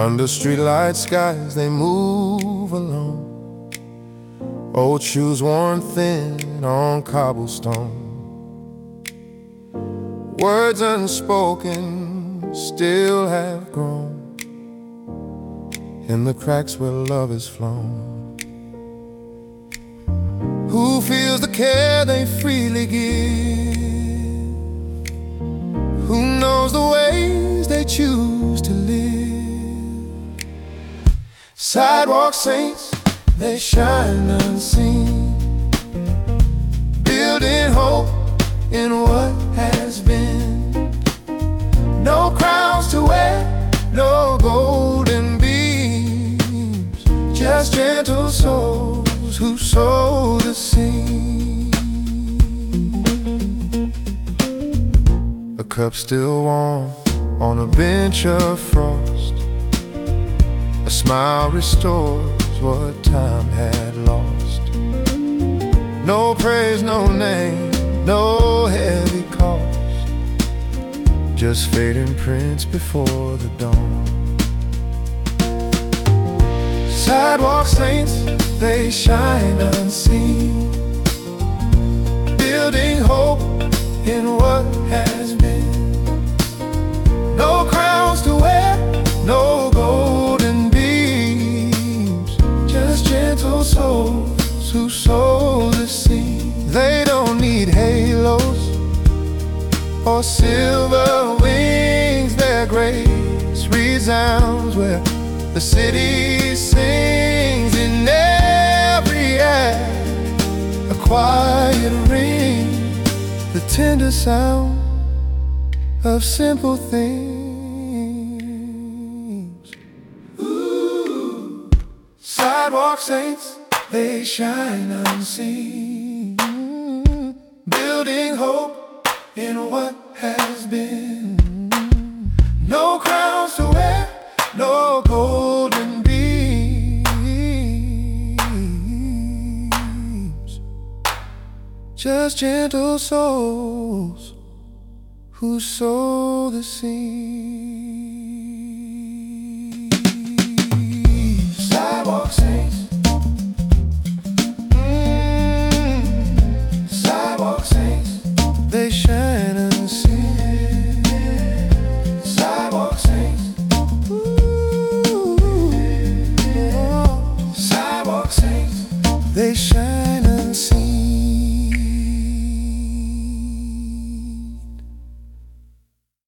Under streetlight skies they move along, old shoes worn thin on cobblestone. Words unspoken still have grown in the cracks where love has flown. Who feels the care they freely give? Who knows the ways they choose to live? Sidewalk saints, they shine unseen, building hope in what has been. No crowns to wear, no golden beams, just gentle souls who sow the seed. A cup still warm on a bench of frost, a smile restores what time had lost. No praise, no name, no heavy cost, just fading prints before the dawn. Sidewalk saints, they shine unseen, building hope in what has been. No crowns to wear, no golden beams, just gentle souls who sow the seed. They don't need halos or silver wings, their grace resounds where the city sings. In every act, a quiet ring, the tender sound of simple things. Ooh. Sidewalk saints, they shine unseen, building hope in what has been. No crowns to wear, no golden beams, just gentle souls who sow the seed. Sidewalk saints, sidewalk saints, they shine unseen. Sidewalk saints, ooh, sidewalk saints, they shine.